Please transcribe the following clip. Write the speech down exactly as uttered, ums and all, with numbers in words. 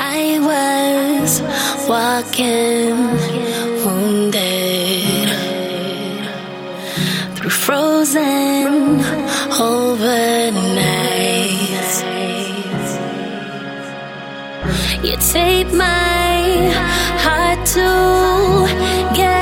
I was walking wounded through frozen overnights. You tape my heart together.